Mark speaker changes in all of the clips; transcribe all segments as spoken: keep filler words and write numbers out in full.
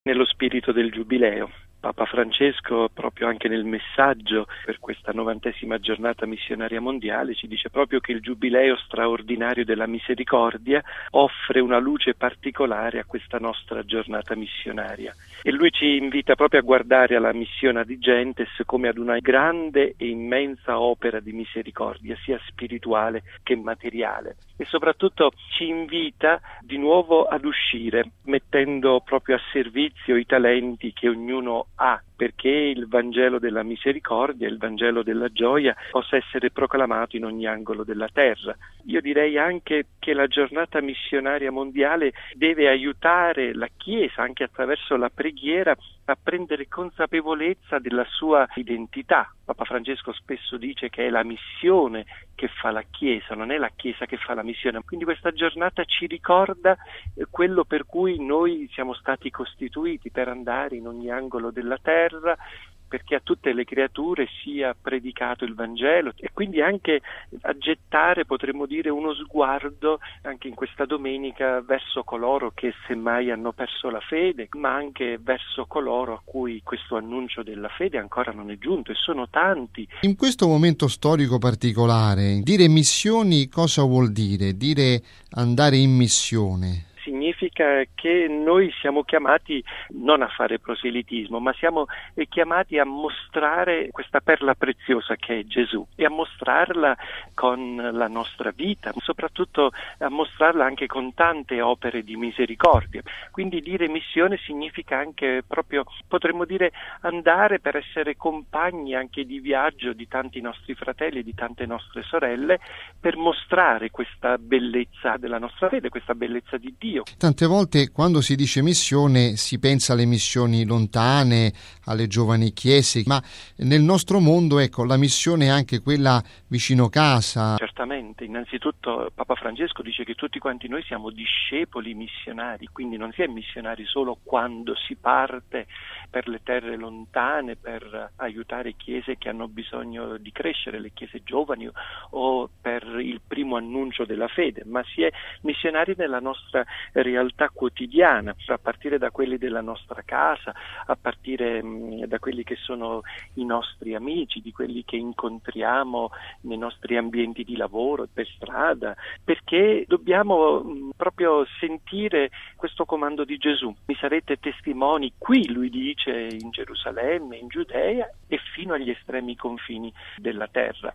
Speaker 1: Nello spirito del Giubileo. Papa Francesco, proprio anche nel messaggio per questa novantesima giornata missionaria mondiale, ci dice proprio che il Giubileo straordinario della misericordia offre una luce particolare a questa nostra giornata missionaria. E lui ci invita proprio a guardare alla Missione di Gentes come ad una grande e immensa opera di misericordia, sia spirituale che materiale. E soprattutto ci invita di nuovo ad uscire, mettendo proprio a servizio i talenti che ognuno ha, perché il Vangelo della misericordia, il Vangelo della gioia possa essere proclamato in ogni angolo della terra. Io direi anche che la giornata missionaria mondiale deve aiutare la Chiesa, anche attraverso la preghiera, a prendere consapevolezza della sua identità. Papa Francesco spesso dice che è la missione che fa la Chiesa, non è la Chiesa che fa la missione. Quindi questa giornata ci ricorda quello per cui noi siamo stati costituiti, per andare in ogni angolo della terra, perché a tutte le creature sia predicato il Vangelo, e quindi anche a gettare, potremmo dire, uno sguardo anche in questa domenica verso coloro che semmai hanno perso la fede, ma anche verso coloro a cui questo annuncio della fede ancora non è giunto, e sono tanti.
Speaker 2: In questo momento storico particolare, dire missioni cosa vuol dire? Dire andare in missione?
Speaker 1: Significa che noi siamo chiamati non a fare proselitismo, ma siamo chiamati a mostrare questa perla preziosa che è Gesù, e a mostrarla con la nostra vita, soprattutto a mostrarla anche con tante opere di misericordia. Quindi dire missione significa anche proprio, potremmo dire, andare per essere compagni anche di viaggio di tanti nostri fratelli e di tante nostre sorelle, per mostrare questa bellezza della nostra fede, questa bellezza di Dio.
Speaker 2: Tante volte quando si dice missione si pensa alle missioni lontane, alle giovani chiese, ma nel nostro mondo, ecco, la missione è anche quella vicino casa.
Speaker 1: Certamente, innanzitutto Papa Francesco dice che tutti quanti noi siamo discepoli missionari, quindi non si è missionari solo quando si parte per le terre lontane, per aiutare chiese che hanno bisogno di crescere, le chiese giovani, o per il primo annuncio della fede, ma si è missionari nella nostra realtà quotidiana, a partire da quelli della nostra casa, a partire mh, da quelli che sono i nostri amici, di quelli che incontriamo nei nostri ambienti di lavoro, per strada, perché dobbiamo mh, proprio sentire questo comando di Gesù. Mi sarete testimoni qui, lui dice, in Gerusalemme, in Giudea e fino agli estremi confini della terra.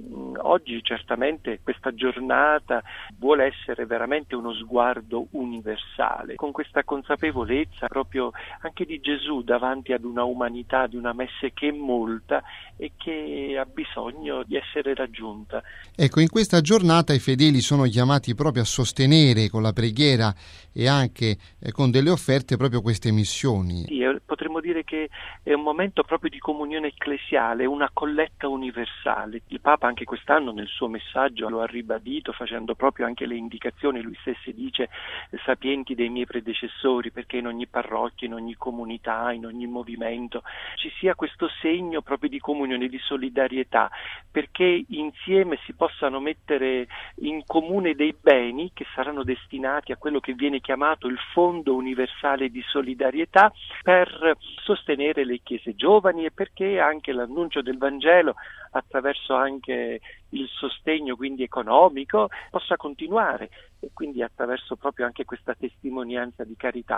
Speaker 1: Oggi certamente questa giornata vuole essere veramente uno sguardo universale, con questa consapevolezza proprio anche di Gesù davanti ad una umanità, di una messe che è molta e che ha bisogno di essere raggiunta.
Speaker 2: Ecco, in questa giornata i fedeli sono chiamati proprio a sostenere con la preghiera e anche eh, con delle offerte proprio queste missioni.
Speaker 1: Sì, potremmo dire che è un momento proprio di comunione ecclesiale, una colletta universale. Il Papa anche quest'anno nel suo messaggio lo ha ribadito, facendo proprio anche le indicazioni. Lui stesso dice: sapienti dei miei predecessori, perché in ogni parrocchia, in ogni comunità, in ogni movimento ci sia questo segno proprio di comunione, di solidarietà, perché insieme si possano mettere in comune dei beni che saranno destinati a quello che viene chiamato il Fondo Universale di Solidarietà, per sostenere le chiese giovani, e perché anche l'annuncio del Vangelo, attraverso anche il sostegno quindi economico, possa continuare, e quindi attraverso proprio anche questa testimonianza di carità.